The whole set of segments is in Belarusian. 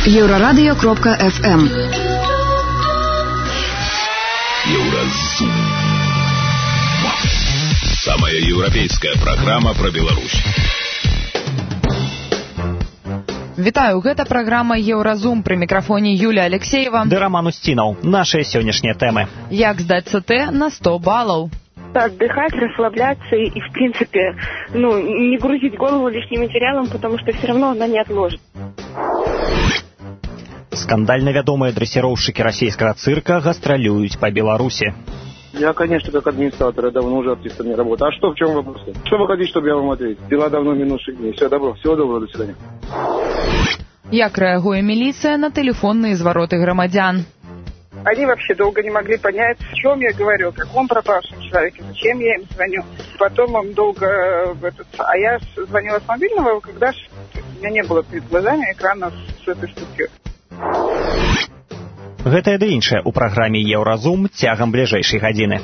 Еврорадио.FM. Евразум. Самая европейская программа про Беларусь. Вітаю, гэта праграма Еўразум, пры мікрафоне Юлія Алексеева. Ды Роман Устинов. Наши сённяшнія тэмы. Як здаць ЦТ на 100 баллов. Отдыхать, расслабляться и, в принципе, не грузить голову лишним материалом, потому что все равно она не отложит. Скандально вядомыя дрессировщики российского цирка гастролюют по Беларуси. Я, конечно, как администратор, я давно уже артистом не работаю. А что, в чем вопрос? Что вы хотите, чтобы я вам ответил? Дела давно минувших дней. Все, добро. Всего доброго, до свидания. Як рэагуе милиция на телефонные звороты громадян? Они вообще долго не могли понять, о чем я говорю, о каком пропавшем человеке, зачем я им звоню. Потом он долго А я звонила с мобильного, когда у меня не было перед глазами экрана с этой статьей. Гэта і іншае ў праграме Еўразум цягам бліжэйшай гадзіны.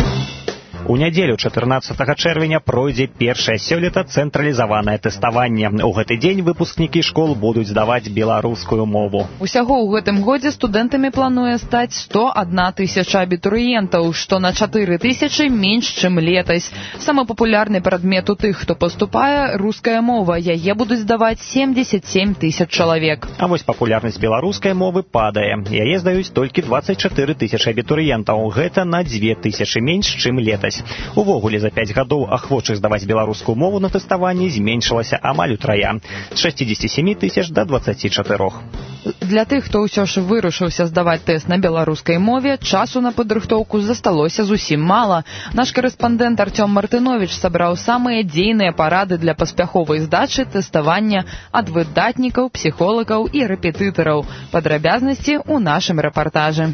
У нядзелю 14 чэрвеня пройдзе першае сёлета цэнтралізаванае тэставанне. У гэты дзень выпускнікі школ будуць здаваць беларускую мову. Усяго ў гэтым годзе студэнтамі плануе стаць 101 тысяча абітурыентаў, што на 4 тысячы менш, чым летась. Самы папулярны прадмет у тых, хто паступае, руская мова. Яе будуць здаваць 77 тысяч чалавек. А вось папулярнасць беларускай мовы падае. Яе здаюць толькі 24 тысячы абітурыентаў. Гэта на 2 тысячы менш, чым летась. Увогуле за 5 гадоў ахвочых здаваць беларускую мову на тэставанні зменшылася амаль утрая. З 67 тысяч до 24. Для тых, хто ўсё ж вырушыўся здаваць тэст на беларускай мове, часу на падрыхтоўку засталося зусім мала. Наш карэспандэнт Артём Мартынович сабраў самыя дзейныя парады для паспяховай здачы тэставання ад выдатнікаў, псіхолагаў і рэпетытараў. Падрабязнасці ў нашым рэпартажы.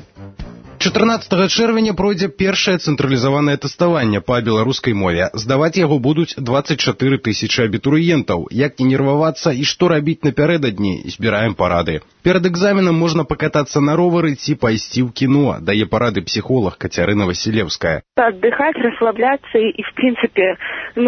14 чэрвеня пройдзе першае цэнтралізаванае тэставанне па беларускай мове. Здаваць яго будуць 24 тысячы абітурыентаў. Як не нервавацца і што рабіць напярэдадні, збіраем парады. Перад экзаменам можна пакатацца на ровары ці пайсці ў кіно, дае парады псіхолог Кацярына Васілеўская. Отдыхать, расслабляться и, в принципе,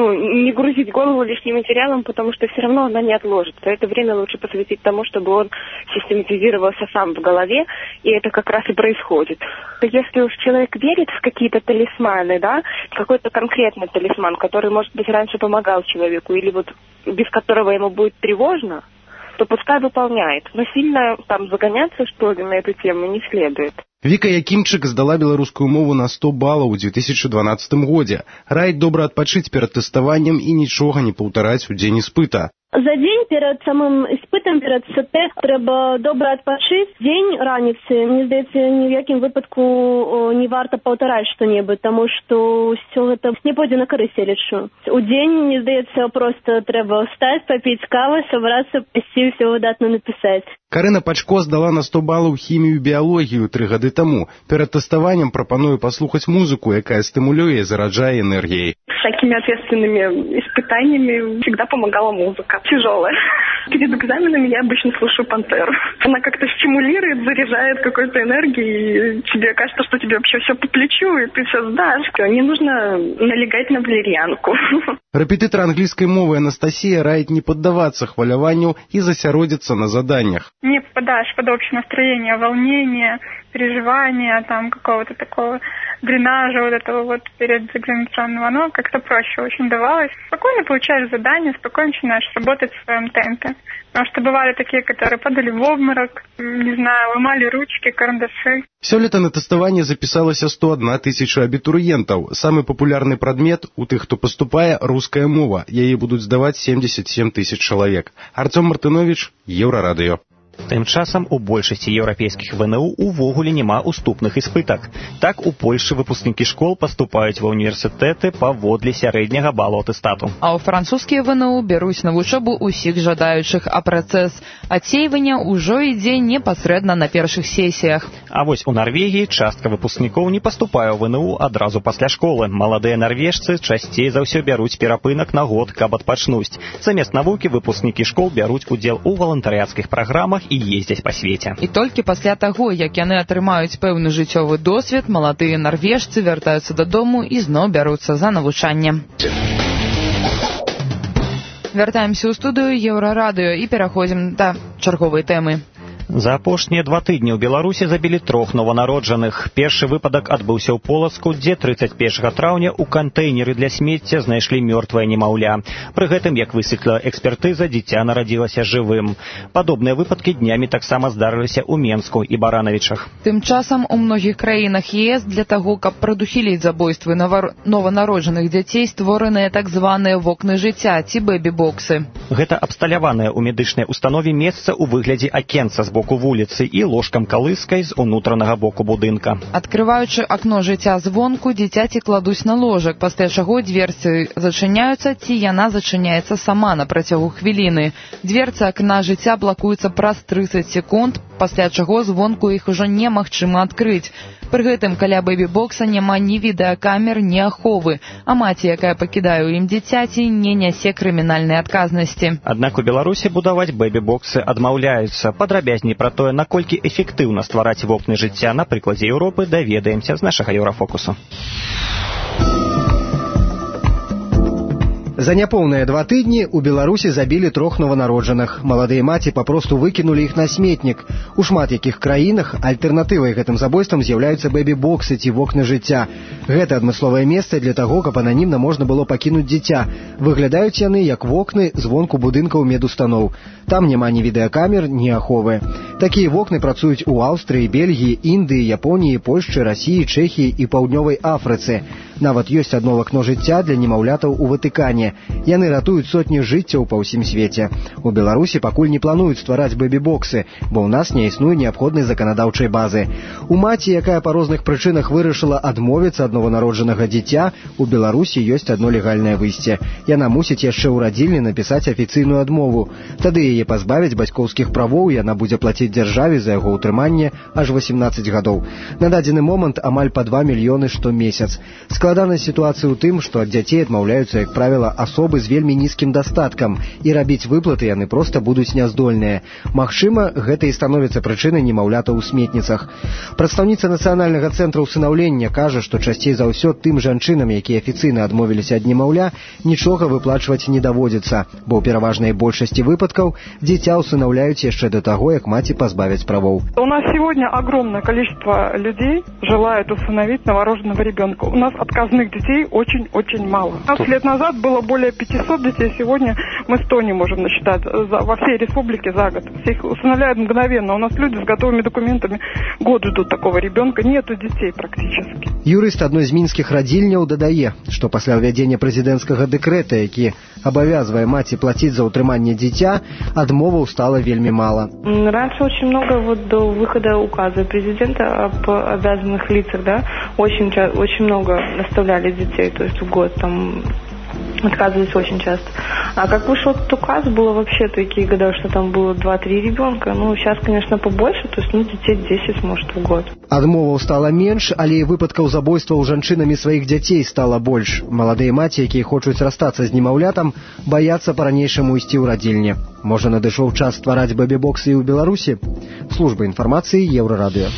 не грузить голову лишним материалом, потому что все равно она не отложится. Это время лучше посвятить тому, чтобы он систематизировался сам в голове, и это как раз и происходит. Если уж человек верит в какие-то талисманы, да, какой-то конкретный талисман, который, может быть, раньше помогал человеку, или вот без которого ему будет тревожно, то пускай выполняет. Но сильно там загоняться, что ли, на эту тему не следует. Віка Якімчык здала беларускую мову на 100 балаў у 2012 годзе. Раіць добра адпачыць перад тэставаннем і нічога не паўтараць у дзень іспыта. За дзень перад самым іспытам, перад ЦТ, трэба добра адпачыць. Дзень раніцы, мне здаецца, ні ў якім выпадку не варта паўтараць што-небудзь, таму што ўсё гэта не пойдзе на карысць, я лічу. У дзень, мне здаецца, проста трэба ўстаць, папіць кавы, сабрацца, пайсці ўсё выдатна напісаць. Карына Пачко здала на 100 балаў хімію і біялогію 3 гады таму. Перад тэставаннем прапаную паслухаць музыку, якая стымулюе і зараджае энергіяй. С такими ответственными испытаниями всегда помогала музыка. Тяжелая. Перед экзаменами я обычно слушаю «Пантеру». Она как-то стимулирует, заряжает какой-то энергией. Тебе кажется, что тебе вообще все по плечу, и ты все сдашь. Не нужно налегать на валерьянку. Рэпетытар англійскай мовы Анастасія раіць не паддавацца хваляванню і засяродзіцца на заданнях. Не попадаешь под общее настроение, волнение, переживания, там какого-то такого дренажа вот этого вот перед экзаменационным, оно как-то проще очень давалось. Спокойно получаешь задание, спокойно начинаешь работать в своем темпе. Потому что бывали такие, которые падали в обморок, не знаю, ломали ручки, карандаши. Сёлета на тэставанне запісалася 101 тысяча абітурыентаў. Самы папулярны прадмет у тых, хто паступае, руская мова. Яе будуць здаваць 77 тысяч чалавек. Артём Мартынович, Еўрарадыё. Тым часам у большасці еўрапейскіх ВНУ увогуле няма уступных іспытак. Так, у Польшы выпускнікі школ паступаюць ва універсітэты паводле сярэдняга балу атэстату. А ў французскія ВНУ бяруць на вучобу ўсіх жадаючых, а працэс адсейвання ўжо ідзе непасрэдна на першых сесіях. А вось у Нарвегіі частка выпускнікоў не паступае ў ВНУ адразу пасля школы. Маладыя нарвежцы часцей за ўсё бяруць перапынак на год, каб адпачнуць. Замест навукі выпускнікі школ бяруць удзел у валантарыяцкіх праграмах і ездзяць па свеце. І толькі пасля таго, як яны атрымаюць пэўны жыццёвы досвед, маладыя нарвежцы вяртаюцца дадому і зноў бяруцца за навучанне. Вяртаемся ў студыю Еўрарадыё і пераходзім да чарговай тэмы. За апошнія 2 тыдні ў Беларусі забілі 3 нованароджаных. Першы выпадак адбыўся ў Полацку, дзе 31 траўня ў кантэйнеры для смецця знайшлі мёртвае немаўля. Пры гэтым, як высветліла экспертыза, дзіця нарадзілася жывым. Падобныя выпадкі днямі таксама здарыліся ў Менску і Баранавічах. Тым часам у многіх краінах ЕС для таго, каб прадухіліць забойствы нованароджаных дзяцей, створаныя так званыя вокны жыцця ці бэбі-боксы. Гэта абсталяванае ў медычнай установе месца ў выглядзе акенца з боку вуліцы і ложкам-калыскай з унутранага боку будынка. Адкрываючы акно жыцця звонку, дзіцяці кладуць на ложак, пасля чаго дверцы зачыняюцца ці яна зачыняецца сама на працягу хвіліны. Дверцы акна жыцця блакуюцца праз 30 секунд, пасля чаго звонку іх ужо немагчыма адкрыць. Пры гэтым каля бэбі-бокса няма ні відэакамер, ні аховы, а маці, якая пакідае ў ім дзіцяці, не нясе крымінальнай адказнасці. Аднак у Беларусі будаваць бэбі-боксы адмаўляюцца. Падрабязней пра тое, наколькі эфектыўна ствараць вокны жыцця на прыкладзе Еўропы, даведаемся з нашага Еўрафокусу. За няпоўныя 2 тыдні ў Беларусі забілі 3 нованароджаных. Маладыя маці папросту выкінулі іх на сметнік. У шмат якіх краінах альтэрнатывай гэтым забойствам з'яўляюцца бэбі-боксы ці вокны жыцця. Гэта адмысловае месца для таго, каб ананімна можна было пакінуць дзіця. Выглядаюць яны як вокны звонку будынкаў медустаноў. Там няма ні відэакамер, ні аховы. Такія вокны працуюць у Аўстрыі, Бельгіі, Індыі, Японіі, Польшчы, Расіі, Чэхіі і Паўднёвай Афрыцы. Нават ёсць адно вакно жыцця для немаўлятаў у Ватыкане. Яны ратуюць сотні жыццяў па ўсім свеце. У Беларусі пакуль не плануюць ствараць бэбі-боксы, бо ў нас не існуе неабходнай заканадаўчай базы. У маці, якая па розных прычынах вырашыла адмовіцца ад нованароджанага дзіця, у Беларусі ёсць адно легальнае выйсце. Яна мусіць яшчэ ў радзільні напісаць афіцыйную адмову. Тады яе пазбавяць бацькоўскіх правоў, яна будзе плаціць дзяржаве за яго ўтрыманне аж 18 гадоў. На дадзены момант амаль па 2 мільёны штомесяц. Складанасць сітуацыі ў тым, што ад дзяцей адмаўляюцца, як правіла, асобы з вельмі нізкім дастаткам, і рабіць выплаты яны проста будуць няздольныя. Магчыма, гэта і становіцца прычынай немаўлятаў у сметніцах. Прадстаўніца Нацыянальнага цэнтра ўсынаўлення кажа, што часцей за ўсё тым жанчынам, якія афіцыйна адмовіліся ад немаўля, нічога выплачваць не даводзіцца, бо ў пераважнай большасці выпадкаў дзіця усыновляют яшчэ до того, як маці позбавить правов. У нас сегодня огромное количество людей желает усыновить новорожденного ребенка. У нас отказных детей очень-очень мало. 15 лет назад было более 500 детей, сегодня мы 100 не можем насчитать во всей республике за год. Всех усыновляют мгновенно. У нас люди с готовыми документами год ждут такого ребенка. Нету детей практически. Юрыст адной з мінскіх радзільняў дадае, што пасля ўвядзення прэзідэнцкага дэкрэта, які абавязвае маці плаціць за ўтрыманне дзіця, адмоваў стала вельмі мала. Раньше очень много, до выхода указа президента об обязанных лицах, очень много оставляли детей, то есть в год там отказывались очень часто. А как вышел этот указ, было вообще такие года, что там было 2-3 ребенка. Сейчас, конечно, побольше, то есть детей 10, может, в год. Адмоваў стала менш, але і выпадкаў забойстваў жанчынамі сваіх дзяцей стала больш. Маладыя маці, якія хочуць расстацца з немаўлятам, баяцца па-ранейшаму ісці ў радзільні. Можа, надышоў час ствараць бэбі-боксы і ў Беларусі? Служба інфармацыі Еўрарадыё.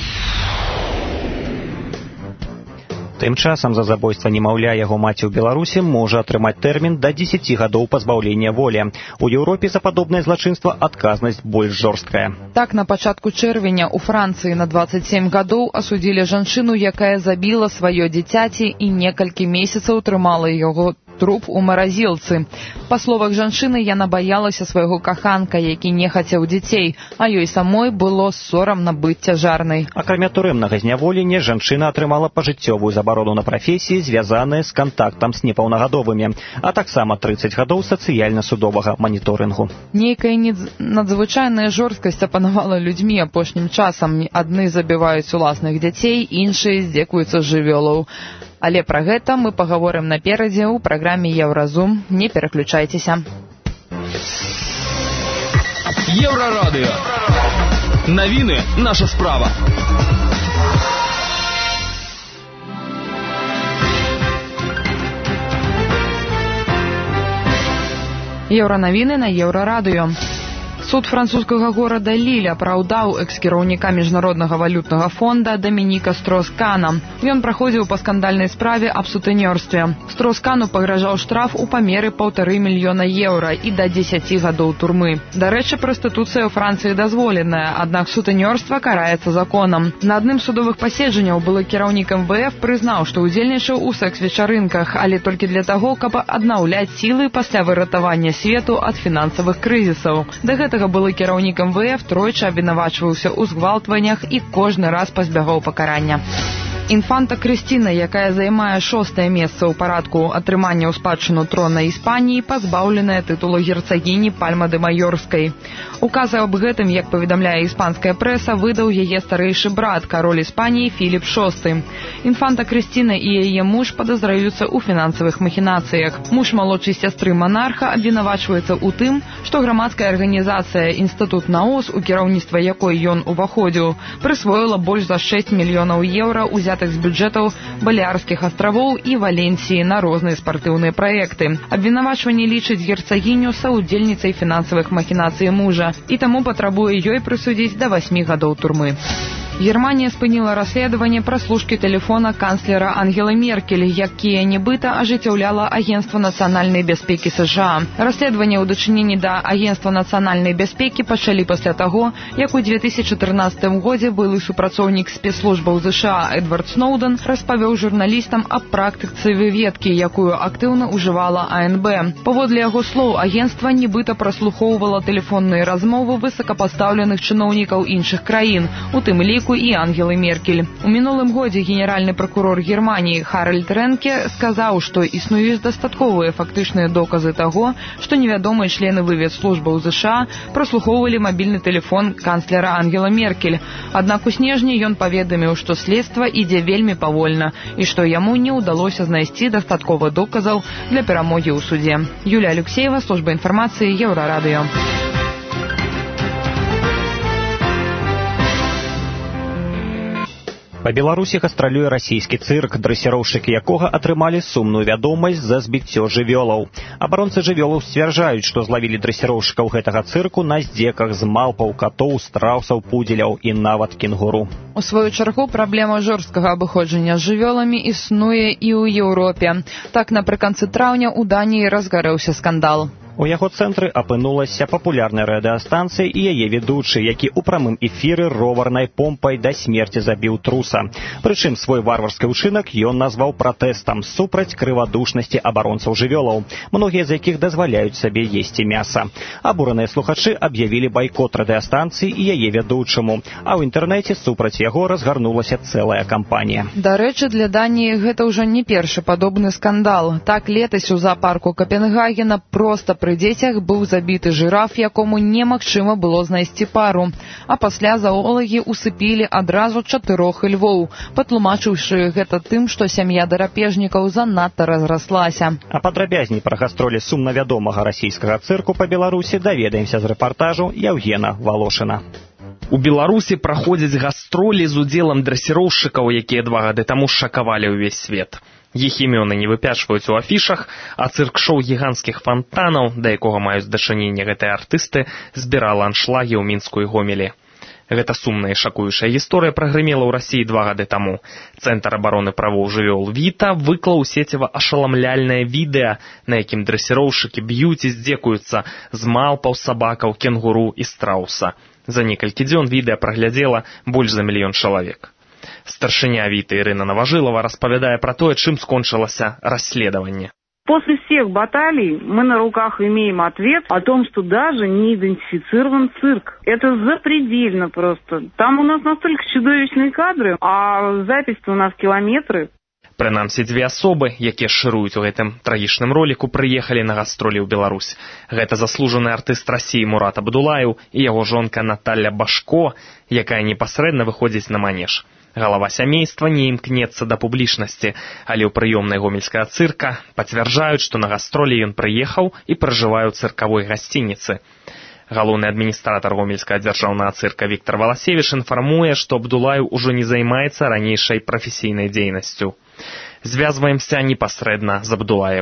Тым часам за забойства немаўля яго маці ў Беларусі можа атрымаць тэрмін да 10 гадоў пазбаўлення волі. У Еўропе за падобнае злачынства адказнасць больш жорсткая. Так, на пачатку чэрвеня ў Францыі на 27 гадоў асудзілі жанчыну, якая забіла сваё дзіцяці і некалькі месяцаў трымала яго труп у маразілцы. Па словах жанчыны, яна баялася свайго каханка, які не хацеў дзяцей, а ёй самой было сорамна быць цяжарнай. Акрамя турэмнага зняволення, жанчына атрымала пажыццёвую забарону на прафесіі, звязаныя з кантактам з непаўнагадовымі, а таксама 30 гадоў сацыяльна-судовага маніторынгу. Нейкая надзвычайная жорсткасць апанавала людзьмі апошнім часам. Адны забіваюць уласных дзяцей, іншыя здзекуюцца з жывёлаў. Але пра гэта мы пагаворым наперадзе ў праграме Еўразум. Не пераключайцеся. Еўрарадыё. Навіны наша справа. Еўранавіны на Еўрарадыё. Суд французскага горада Ліль апраўдаў экс-кіраўніка міжнароднага валютнага фонда Дамініка Строс-Кана. Ён праходзіў па скандальнай справе аб сутэнёрстве. Строс-Кану пагражаў штраф у памеры 1,5 мільёна еўра і да 10 гадоў турмы. Дарэчы, прастытуцыя ў Францыі дазволеная, аднак сутэнёрства караецца законам. На адным з судовых паседжанняў былы кіраўнік МВФ прызнаў, што ўдзельнічаў у секс-вечарынках, але толькі для таго, каб аднаўляць сілы пасля выратавання свету ад фінансавых крызісаў. Да гэтага былы кіраўнік МВФ тройчы абвінавачваўся ў згвалтваннях і кожны раз пазбягаў пакарання. Інфанта Крыстына, якая займае 6-е месца ў парадку атрымання ў спадчыну трона Іспаніі, пазбаўленая тытулу герцагіні Пальма-де-Майорскай. Указы аб гэтым, як паведамляе іспанская прэса, выдаў яе старэйшы брат, кароль Іспаніі Філіп VI. Інфанта Крыстына і яе муж падазраюцца ў фінансавых махінацыях. Муж малодшай сястры манарха абвінавачваецца ў тым, што грамадская арганізацыя «Інстытут НАОС», у кіраўніцтва якой ён уваходзіў, прысвоіла больш за 6 мільёнаў еўра узятых з бюджэтаў Балеарскіх астравоў і Валенсіі на розныя спартыўныя праекты. Абвінавачванне лічыць герцагіню саўдзельніцай фінансавых махінацый мужа і таму патрабуе ёй прысудзіць да 8 гадоў турмы. Германія спыніла расследаванне праслушкі тэлефона канцлера Ангелы Меркель, якія нібыта ажыццяўляла Агентства нацыянальнай бяспекі США. Расследаванне ў дачыненні да Агентства нацыянальнай бяспекі пачалі пасля таго, як у 2014 годзе былы супрацоўнік спецслужбаў США Эдвард Сноуден распавёў журналістам аб практыцы выведкі, якую актыўна ўжывала АНБ. Паводле яго слоў, агентства нібыта праслухоўвала тэлефонныя размовы высокапастаўленых чыноўнікаў іншых краін, у тым ліку і Ангелы Меркель. У мінулым годзе генеральны пракурор Германіі Харальд Ренке сказаў, што існуюць дастатковыя фактычныя доказы таго, што невядомыя члены выведслужбаў США праслухоўвалі мабільны тэлефон канцлера Ангела Меркель. Аднак у снежні ён паведаміў, што следства ідзе вельмі павольна і што яму не ўдалося знайсці дастаткова доказаў для перамогі ў судзе. Юлія Алексеева, служба інфармацыі, Еўрарадыё. Па Беларусі гастралюе расійскі цырк, дрэсіроўшчыкі якога атрымалі сумную вядомасць за збіццё жывёлаў. Абаронцы жывёлаў сцвярджаюць, што злавілі дрэсіроўшчыкаў гэтага цырку на здзеках з малпаў, катоў, страусаў, пудзеляў і нават кенгуру. У сваю чаргу праблема жорсткага абыходжання з жывёламі існуе і ў Еўропе. Так, напрыканцы траўня ў Даніі разгарэўся скандал. У яго цэнтры апынулася папулярная радыастанцыя і яе ведучы, які ў прамым эфіры роварнай помпай да смерці забіў труса. Прычым свой варварскі ўчынак ён назваў пратэстам супраць крывадушнасці абаронцаў жывёлаў, многія з якіх дазваляюць сабе есці мяса. Абураныя слухачы аб'явілі байкот радыастанцыі і яе ведучаму, а ў інтэрнэце супраць яго разгарнулася цэлая кампанія. Дарэчы, для Даніі гэта ўжо не першы падобны скандал. Так, летась у зоапарку Капенгагена проста пры дзецях быў забіты жыраф, якому немагчыма было знайсці пару. А пасля заолагі усыпілі адразу 4 львоў, патлумачыўшы гэта тым, што сям'я драпежнікаў занадта разраслася. А падрабязней пра гастролі сумна вядомага расійскага цырку па Беларусі даведаемся з рэпартажу Яўгена Валошына. У Беларусі праходзяць гастролі з удзелам дрэсіроўшчыкаў, якія 2 гады таму шакавалі ўвесь свет. Іх імёны не выпячваюць у афішах, а цырк-шоу гіганцкіх фантанаў, да якога маюць дачыненне гэтыя артысты, збірала аншлагі ў Мінску і Гомелі. Гэта сумная і шакуючая гісторыя прагрымела ў Расіі 2 гады таму. Цэнтр абароны правоў жывёл Віта выклаў у сеціва ашаламляльнае відэа, на якім дрэсіроўшчыкі б'юць і здзекуюцца з малпаў, сабакаў, кенгуру і страуса. За некалькі дзён відэа праглядзела больш за 1 мільён чалавек. Старшыня Віта Ірына Наважылава распавядае пра тое, чым скончылася расследаванне. После всех баталий мы на руках имеем ответ о том, что даже не идентифицирован цирк. Это запредельно просто. Там у нас настолько чудовищные кадры, а запись-то у нас километры. Прынамсі, 2 асобы, якія шыруюць у гэтым трагічным роліку, прыехалі на гастролі ў Беларусь. Гэта заслужаны артыст Расіі Мурат Абдулаеў і яго жонка Наталля Башко, якая непасрэдна выходзіць на манеж. Галава сямейства не імкнецца да публічнасці, але ў прыёмнай гомельскага цырка пацвярджаюць, што на гастролі ён прыехаў і пражывае ў цыркавой гасцініцы. Галоўны адміністратар гомельскага дзяржаўнага цырка Віктор Валасевіч інфармуе, што Абдулаеў ужо не займаецца ранейшай прафесійнай дзейнасцю. Звязваемся непасрэдна з Абдулаевым.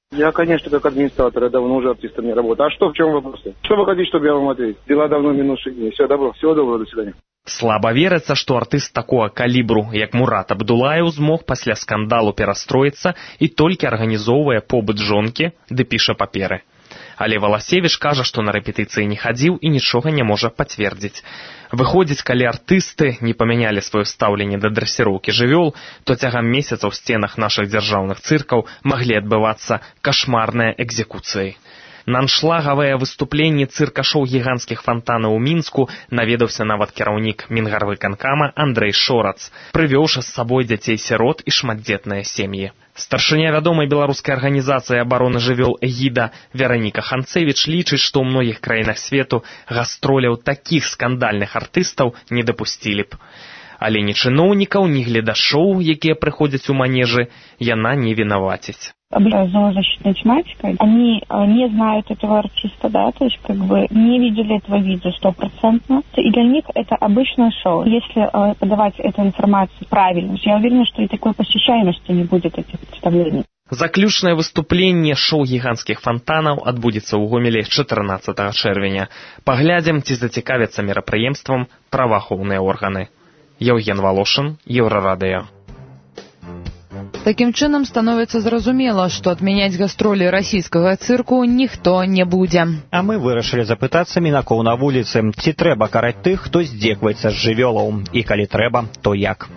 Я, конечно, как администратор, я давно уже артистом не работаю. А что, в чем вопрос? Что вы хотите, чтобы я вам ответил? Дела давно минувшие дни. Всего доброго, до свидания. Слаба верыцца, што артыст такога калібру, як Мурат Абдулаев, змог пасля скандалу перастроіцца і толькі арганізоўвае побыт жонкі ды піша паперы. Але Валасевіч кажа, што на рэпетыцыі не хадзіў і нічога не можа пацвердзіць. Выходзіць, калі артысты не памянялі сваё стаўленне да дрэсіроўкі жывёл, то цягам месяца ў сценах нашых дзяржаўных цыркаў маглі адбывацца кашмарныя экзекуцыі. На аншлагавыя выступленні цырка-шоу гіганцкіх фантанаў у Мінску наведаўся нават кіраўнік Мінгарвыканкама Андрэй Шорац, прывёўшы з сабой дзяцей-сірот і шматдзетныя сем'і. Старшыня вядомай беларускай арганізацыі абароны жывёл «Эгіда» Вераніка Ханцевіч лічыць, што ў многіх краінах свету гастроляў такіх скандальных артыстаў не дапусцілі б. Але ні чыноўнікаў, ні гледашоў, якія прыходзяць у манежы, яна не вінаваціць. Зоозащитная тематика, они не знают этого артиста, да, то есть как бы не видели этого видео 100%, и для них это обычное шоу. Если подавать эту информацию правильно, я уверена, что и такой посещаемости не будет этих представлений. Заключнае выступленне шоу гіганцкіх фантанаў адбудзецца ў Гомелі 14 чэрвеня. Паглядзім, ці зацікавяцца мерапрыемствам праваахоўныя органы. Евген Волошин, Еврорадио. Такім чынам становіцца зразумела, што адмяняць гастролі расійскага цырку ніхто не будзе. А мы вырашылі запытацца мінакоў на вуліцы, ці трэба караць тых, хто здзекваецца з жывёлаў, і калі трэба, то як.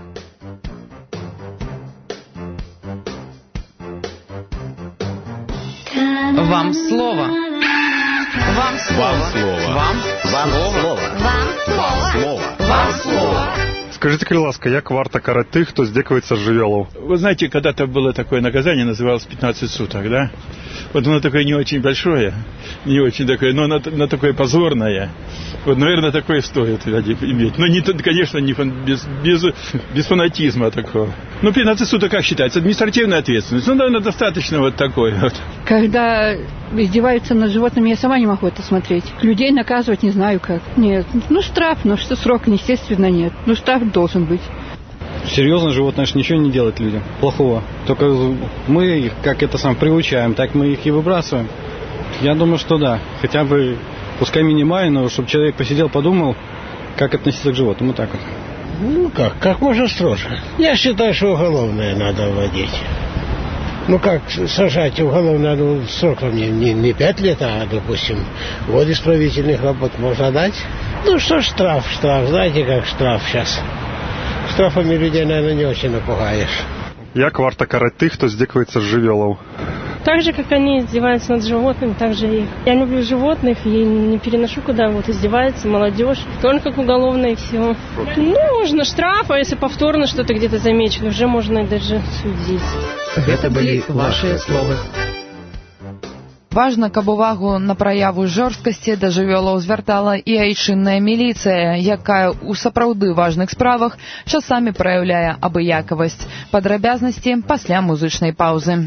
Вам слово. Вам слово. Вам слово. Вам слово. Скажите, калі ласка, як варта караць тых, хто здзекваецца з жывёлаў? Вы знаете, когда-то было такое наказание, называлось 15 суток, да? Вот оно такое не очень большое, не очень такое, но оно такое позорное. Вот, наверное, такое стоит иметь. Но, конечно, не без фанатизма такого. Ну, 15 суток, как считается? Административная ответственность. Ну, наверное, достаточно вот такой вот. Когда издеваются над животными, я сама не могу это смотреть. Людей наказывать не знаю как. Нет. Ну, штраф, но что срок, естественно, нет. Ну, штраф должен быть. Серьезно, животное ничего не делает людям плохого. Только мы их, как это сам, приучаем, так мы их и выбрасываем. Я думаю, что да. Хотя бы, пускай минимально, но чтобы человек посидел, подумал, как относиться к животному. Так вот. Ну как можно строже. Я считаю, что уголовное надо вводить. Ну как сажать уголовное, сроком не 5 лет, а, допустим, год исправительных работ можно дать. Ну что ж, штраф, знаете, как штраф сейчас. Штрафами людей, наверное, не очень напугаешь. Як варта караць тых, хто здзекваецца з жывёлаў? Так же, как они издеваются над животными, так же и я люблю животных и не переношу, когда вот издевается молодежь. Только как уголовно и все. Ну, можно штраф, а если повторно что-то где-то замечено, уже можно даже судить. Это были ваши слова. Важна, каб увагу на праяву жорсткасці да жывёлаў звяртала і айчынная міліцыя, якая ў сапраўды важных справах часамі праяўляе абыякавасць. Падрабязнасці пасля музычнай паўзы.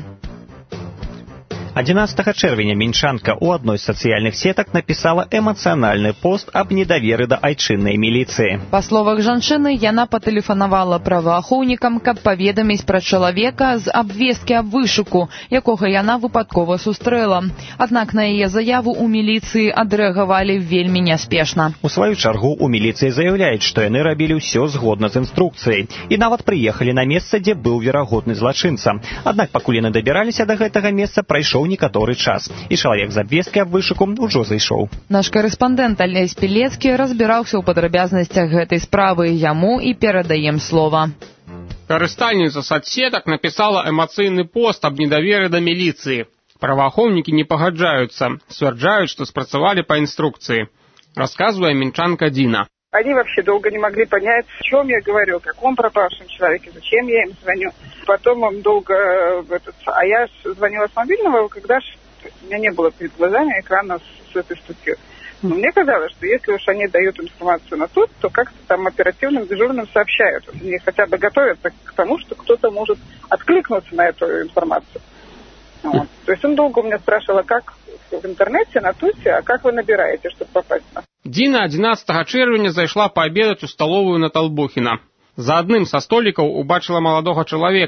11 чэрвеня мінчанка ў адной з сацыяльных сетак напісала эмацыянальны пост аб недаверы да айчыннай міліцыі. Па словах жанчыны, яна патэлефанавала праваахоўнікам, каб паведаміць пра чалавека з абвесткі аб вышуку, якога яна выпадкова сустрэла. Аднак на яе заяву ў міліцыі адрэагавалі вельмі няспешна. У сваю чаргу ў міліцыі заяўляюць, што яны рабілі ўсё згодна з інструкцыяй і нават прыехалі на месца, дзе быў верагодны злачынца. Аднак пакуль яны дабіраліся да гэтага месца, прайшоў некаторы час, і чалавек з абвесткай аб вышуку ўжо зайшоў. Наш карэспандэнт Алесь Пелецкі разбіраўся ў падрабязнасцях гэтай справы. Яму і перадаем слова. Карыстальніца соцсетак напісала эмацыйны пост аб недаверы да міліцыі. Праваахоўнікі не пагаджаюцца, сцвярджаюць, што спрацавалі па инструкции. Рассказывая минчанка Дина. Они вообще долго не могли понять, о чем я говорю, о каком пропавшем человеке, зачем я им звоню. Потом он долго... А я звонила с мобильного, когда у меня не было перед глазами экрана с этой статьей. Но мне казалось, что если уж они дают информацию на тут, то как-то там оперативным дежурным сообщают. Они хотя бы готовятся к тому, что кто-то может откликнуться на эту информацию. Вот. То есть он долго у меня спрашивал, как в интернете, на туте, а как вы набираете, чтобы попасть на... Дина 11 чэрвеня зайшла паабедаць у сталовую на Толбухіна. За адным са столікаў убачыла маладога чалавека.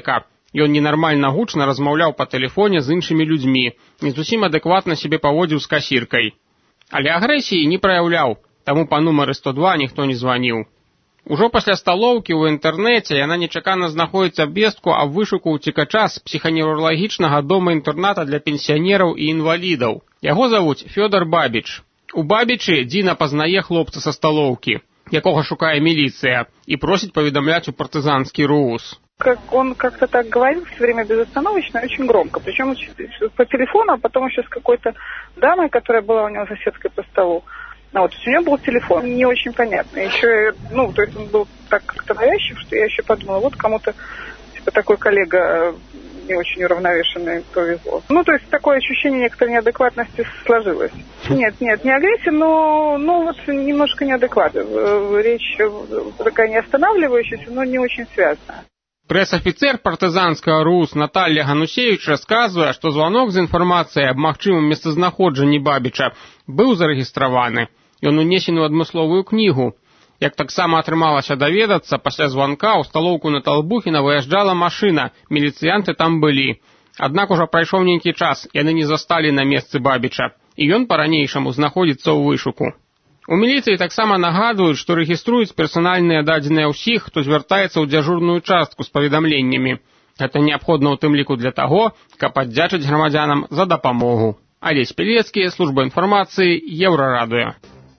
Ён ненармальна гучна размаўляў па тэлефоне з іншымі людзьмі, не зусім адэкватна сябе паводзіў з касіркай. Але агрэсіі не праяўляў, таму па нумары 102 ніхто не званіў. Ужо пасля сталоўкі ў інтэрнэце яна нечакана знаходзіць абвестку аб вышуку ўцекача з псіханевралагічнага дома-інтэрната для пенсіянераў і інвалідаў. Яго завуць Фёдор Бабіч. У Бабічы Дзіна пазнае хлопца са сталоўкі, якога шукае міліцыя, і просіць паведамляць у партызанскі РУУС. Он как-то так говорил все время безостановочно, очень громко. Причем по телефону, а потом еще с какой-то дамой, которая была у него соседкой по столу. То есть у него был телефон, не очень понятно. Еще, то есть он был так как-то навязчив, что я еще подумала, вот кому-то типа такой коллега не очень уравновешенный повезло. То есть такое ощущение некоторой неадекватности сложилось. Нет, не агрессия, но вот немножко неадекватно. Речь такая не останавливающаяся, но не очень связанная. Прэс-афіцэр партызанскага РУС Наталья Ганусевич расказвае, што званок з інфармацыяй аб магчымым месцазнаходжанні Бабіча быў зарэгістраваны. Ён унесены ў адмысловую кнігу. Як таксама атрымалася даведацца, пасля званка ў сталоўку на Талбухіна выязджала машына, міліцыянты там былі. Аднак ужо прайшоў нейкі час, яны не засталі на месцы Бабіча, і ён па-ранейшаму знаходзіцца ў вышуку. У міліцыі таксама нагадваюць, што рэгіструюць персанальныя дадзеныя ўсіх, хто звяртаецца ў дзяжурную частку з паведамленнямі. Гэта неабходна ў тым ліку для таго, каб аддзячыць грамадзянам за дапамогу. Алесь Пелецкі, служба інфармацыі, Еўрарадыё.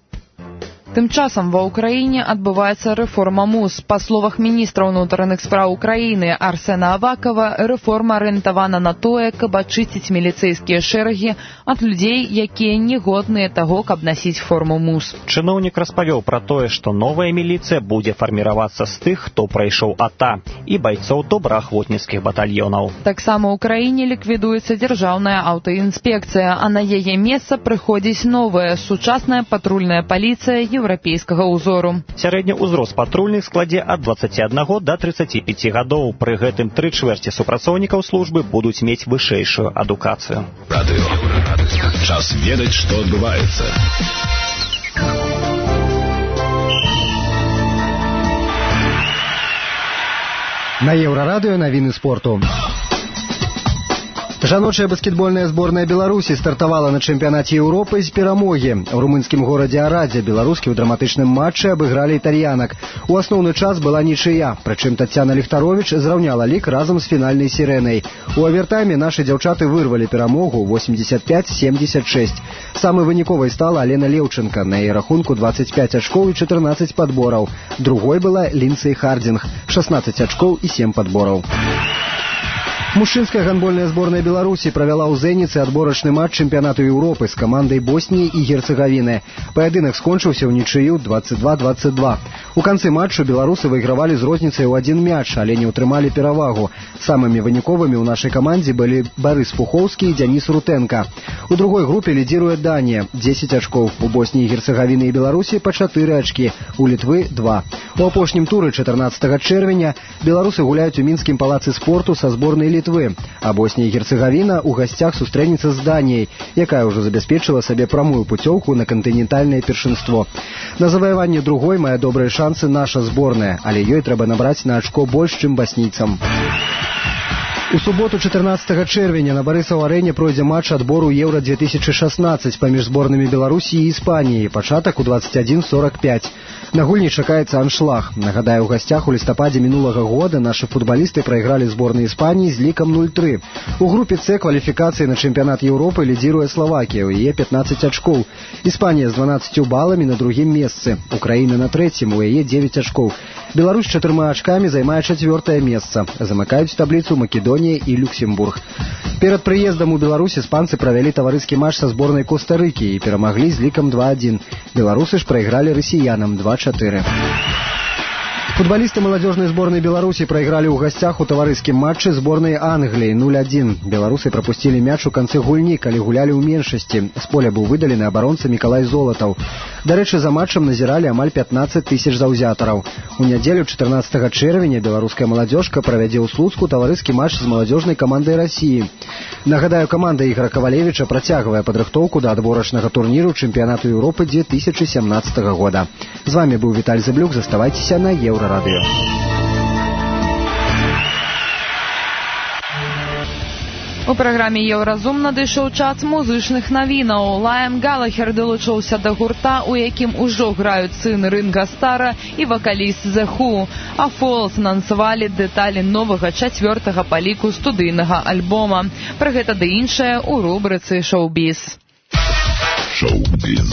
Тым часам ва ўкраіне адбываецца рэформа МУЗ. Па словах міністра ўнутраных спраў Украіны Арсена Авакова, рэформа арыентавана на тое, каб ачысціць міліцэйскія шэрагі ад людзей, якія не годныя таго, каб насіць форму МУЗ. Чыноўнік распавёў пра тое, што новая міліцыя будзе фарміравацца з тых, хто прайшоў АТА, і байцоў добраахвотніцкіх батальёнаў. Таксама ў краіне ліквідуецца дзяржаўная аўтаінспекцыя, а на яе месца прыходзіць новая сучасная патрульная паліцыя еўрапейскага ўзору. Сярэдні ўзрост патрульных складзе ад 21 да 35 гадоў. Пры гэтым 3/4 супрацоўнікаў службы будуць мець вышэйшую адукацыю. Радыё. Час ведаць, што адбываецца. На Еўрарадыё навіны спорту. Жаночая баскетбольная зборная Беларусі стартавала на чэмпіянаце Еўропы з перамогі. У румынскім горадзе Арадзе беларускі ў драматычным матчы абыгралі італьянак. У асноўны час была нічыя, прычым Таццяна Ліхтаровіч зраўняла лік разам з фінальнай сірэнай. У авертайме нашы дзяўчаты вырвалі перамогу 85-76. Самай выніковай стала Алена Леўчынка. На яе рахунку 25 ачкоў і 14 падбораў. Другой была Лінсей Хардзінг, 16 ачкоў і 7 падбораў. Мужчынская гандбольная зборная Беларусі правяла ў Зэніцы адборачны матч чэмпіянату Еўропы з камандай Босніі і Герцэгавіны. Паядынак скончыўся ў нічыю 22-22. У канцы матчу беларусы выйгравалі з розніцай у 1 мяч, але не ўтрымалі перавагу. Самымі выніковымі ў нашай камандзе былі Барыс Пухоўскі і Дзяніс Рутэнка. У другой групе лідзіруе Данія, 10 ачкоў. У Босніі, Герцэгавіны і Беларусі па 4 ачкі, у Літвы 2. У апошнім туры 14 чэрвеня беларусы гуляюць у мінскім палацы спорту са зборнай Літвы, а Боснія і Герцэгавіна ў гасцях сустрэнецца з Даніяй, якая ўжо забяспечыла сабе прамую пуцёўку на кантынентальнае першынство. На заваяванне другой мае добрыя шансы наша зборная, але ёй трэба набраць на ачко больш, чым басніцам. У суботу 14 чэрвеня на Барысаў-арэне пройдзе матч адбору Еўра-2016 паміж зборнымі Беларусі і Іспаніі. Пачатак у 21:45. На гульні чакаецца аншлаг. Нагадаю, у гасцях у лістападзе мінулага года нашы футбалісты прайгралі зборнай Іспаніі з лікам 0-3. У групе С кваліфікацыі на чэмпіянат Еўропы лідзіруе Славакія, у яе 15 ачкоў. Іспанія з 12 баламі на другім месцы. Украіна на трэцім, у яе 9 ачкоў. Беларусь 4 ачкамі займае 4-е месца. Замыкаюць табліцу Македонія і Люксембург. Перад прыездам у Беларусь іспанцы правялі таварыскі матч са зборнай Коста-Рыкі і перамаглі з лікам 2-1. Беларусы ж прайгралі расіянам 2-4. Футбалісты маладзёжнай зборнай Беларусі прайгралі ў гасцях у таварыскім матчы зборнай Англіі 0-1. Беларусы прапусцілі мяч у канцы гульні, калі гулялі ў меншасці. З поля быў выдалены абаронца Мікалай Золатаў. Дарэчы, за матчам назіралі амаль 15 тысяч заўзятараў. У нядзелю 14 чэрвеня беларуская маладзёжка правядзе ў Слуцку таварыскі матч з маладзёжнай камандай Расіі. Нагадаю, каманда Ігора Кавалевіча працягвае падрыхтоўку да адборачнага турніру чэмпіянату Еўропы 2017 года. З вамі быў Віталь Зэблюк, заставайцеся на Еўрарадыё. У праграме «Еўразум» надышоў час музычных навінаў. Лайм Галахер далучыўся да гурта, у якім ужо граюць сын Ринга Стара і вакаліст The Who. А Falls анансавалі дэталі новага 4-го па ліку студыйнага альбома. Пра гэта ды іншае ў рубрыцы «Шоу-біз». Шоу-біз.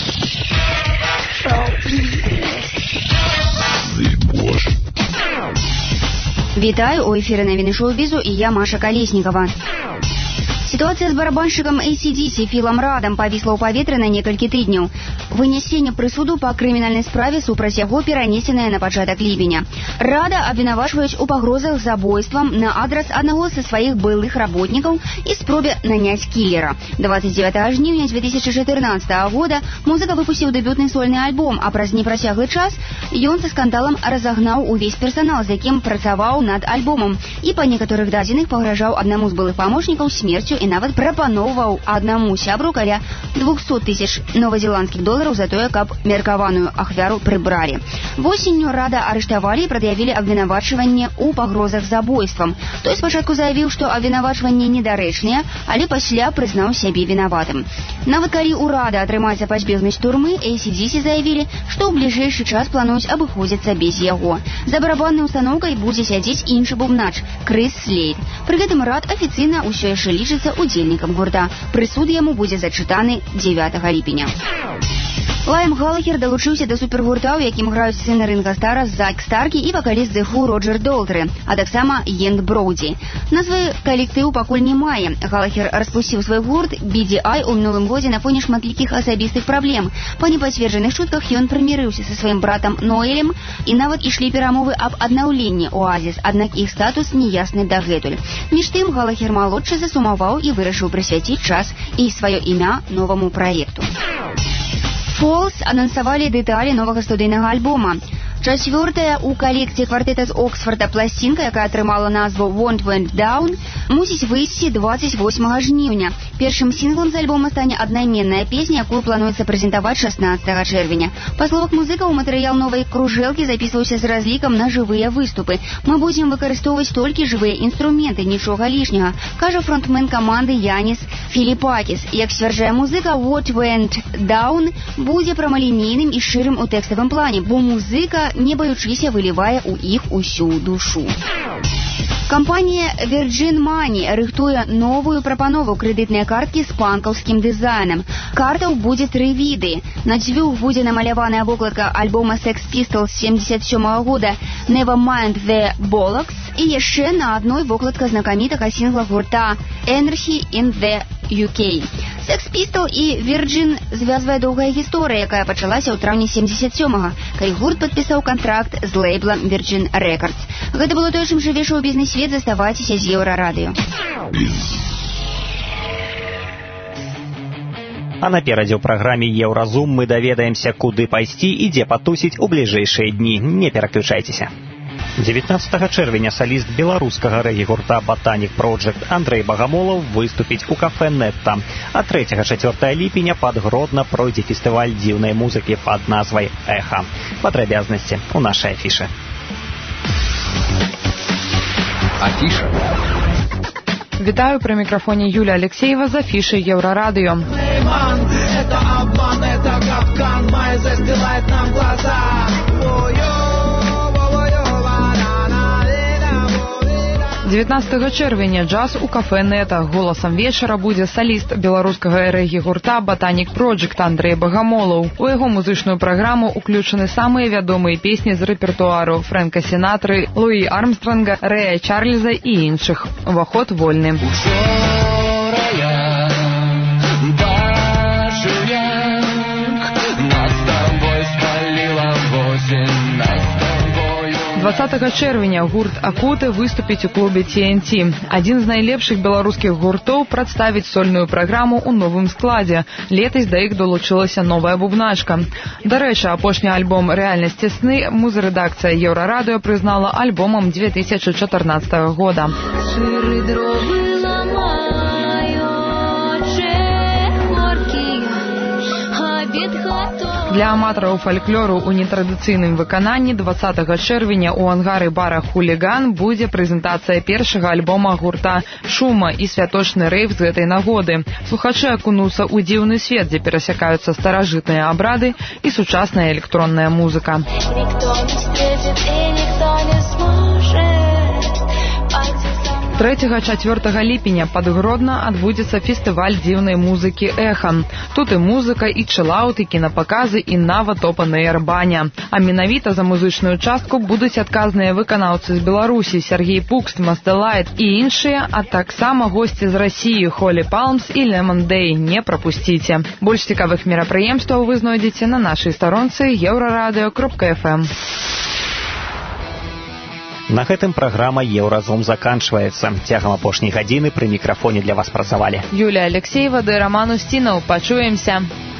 Вітаю, у эфіры навіны шоу-бізу і я, Маша Калеснікова. Ситуация с барабанщиком AC/DC Філом Радом павісла ў паветры на некалькі тыдняў. Вынесенне прысуду па крымінальнай справе супраць яго перанесенае на пачатак ліпеня. Рада абвінавачваюць у пагрозах забойствам на адрас аднаго са сваіх былых работнікаў і спробе наняць кілера. 29 жніўня 2014 года музыка выпусціў дэбютны сольны альбом, а праз непрацяглы час ён са скандалам разагнаў увесь персанал, з якім працаваў над альбомам, і па некаторых дадзеных пагражаў аднаму з былых памочнікаў смерцю і нават прапаноўваў аднаму сябру каля 200 000 новазеландскіх долараў за тое, каб меркаваную ахвяру прыбралі. Восенню Рада арыштавалі і прад'явілі абвінавачванне ў пагрозах забойствам. Той спачатку заявіў, што абвінавачванні недарэчныя, але пасля прызнаў сябе вінаватым. Нават калі ў Рада атрымаецца пазбегнуць турмы, AC/DC заявілі, што ў бліжэйшы час плануюць абыходзіцца без яго. За барабаннай устаноўкай будзе сядзець іншы бубнач Крыс Слейд. Пры гэтым Рад афіцыйна ўсё яшчэ лічыцца удзельнікам гурта. Прысуд яму будзе зачытаны 9 ліпеня. Лайм Галахер далучыўся да супергурта, у якім граюць сын Ринга Стара Зак Старкі і вакаліст The Who Роджер Долтры, а таксама Йен Броуді. Назвы калектыў пакуль не мае. Галахер распусціў свой гурт BDI у мінулым годзе на фоне шматлікіх асабістых праблем. Па непацверджаных чутках ён прымірыўся са сваім братам Ноэлем і нават ішлі перамовы аб аднаўленні Оазіс, аднак іх статус неясны дагэтуль. Між тым Галахер малодшы засумаваў і вырашыў прысвяціць час і сваё імя новаму праекту. Falls анансавалі дэталі новага студыйнага альбома. 4-я ў калекцыі квартэта з Оксфорда пласцінка, якая атрымала назву Won't Went Down, мусіць выйсці 28 жніўня. Першым сінглам з альбома стане аднайменная песня, якую плануецца прэзентаваць 16 чэрвеня. Па словах музыкаў, матэрыял новай кружэлкі запісваўся з разлікам на жывыя выступы. Мы будзем выкарыстоўваць толькі жывыя інструменты, нічога лішняга, кажа фронтмен каманды Янис Філіпакіс. Як сцвярджае музыка, What Went Down будзе прамалінейным і шчырым у тэкставым плане, бо музыка не баючыся вылівае ў іх усю душу. Кампанія Virgin Money рыхтуе новую прапанову крэдытнай карткі з панкаўскім дызайнам. Картаў будзе 3 віды. На дзвюх будзе намаляваная вокладка альбома Sex Pistols 77 года Nevermind the Bollocks і яшчэ на адной вокладка знакамітага сінгла гурта Energy in the UK. Sex Pistols і Virgin звязвае доўгая гісторыя, якая пачалася ў траўні 77-го, калі гурт падпісаў кантракт з лейблам Virgin Records. Гэта было тое, чым жыве шоу-бізнес-свет. Заставайцеся з Еўрарадыё. А наперадзе ў праграме «Еўразум» мы даведаемся, куды пайсці і дзе патусіць у бліжэйшыя дні. Не пераключайцеся. 19 чэрвеня саліст беларускага рэгі-гурта «Ботаник Project» Андрэй Багамолаў выступіць у кафэ «Нетта». А 3-4 ліпеня пад Гродна пройдзе фестываль дзіўнай музыкі пад назвай «Эхо». Падрабязнасці ў нашай афішы. Афіша. Вітаю, пры мікрафоне Юля Алексеева з афішай Еўрарадыё. Это обман, это капкан, май застилает нам глаза. 19 чэрвеня джаз у кафе «Нета». Голасам вечара будзе саліст беларускага рэгі-гурта «Ботаник Project» Андрэй Багамолаў. У яго музычную праграму ўключаны самыя вядомыя песні з рэпертуару Фрэнка Сінатры, Луі Армстронга, Рэя Чарльза і іншых. Уваход вольны. 20 чэрвеня гурт «Акуты» выступіць у клубе TNT. Адзін з найлепшых беларускіх гуртоў прадставіць сольную праграму ў новым складзе. Летась да іх долучылася новая бубначка. Дарэчы, апошні альбом «Рэальнасці сны» музырэдакцыя Еўрарадыё прызнала альбомам 2014 года. Для аматараў фальклору ў нетрадыцыйным выкананні 20 чэрвеня ў ангары бара «Хуліган» будзе прэзентацыя першага альбома гурта «Шума» і святочны рэйв з гэтай нагоды. Слухачы акунуцца ў дзіўны свет, дзе перасякаюцца старажытныя абрады і сучасная электронная музыка. 3-4 ліпеня пад Гродна адбудзецца фестываль дзіўнай музыкі «Эха». Тут і музыка, і чылаут, і кінапаказы, і нават опэн-эйр баня. А менавіта за музычную частку будуць адказныя выканаўцы з Беларусі Сергей Пукст, Мастэлайт і іншыя, а таксама госці з Расіі Холі Палмс і Лемон Дэй. Не прапусціце. Больш цікавых мерапрыемстваў вы знойдзеце на нашай старонцы euraradio.fm. На гэтым праграма «Еўразум» заканчваецца. Цягам апошняй гадзіны пры мікрафоне для вас працавалі Юлія Алексеева ды Раман Устінаў. Пачуемся.